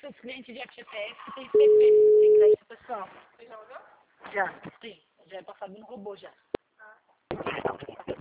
os clientes de FGTS que tem CP, tem crédito pessoal. Você já olhou? Já, tem. Já é passado no robô já. Ah.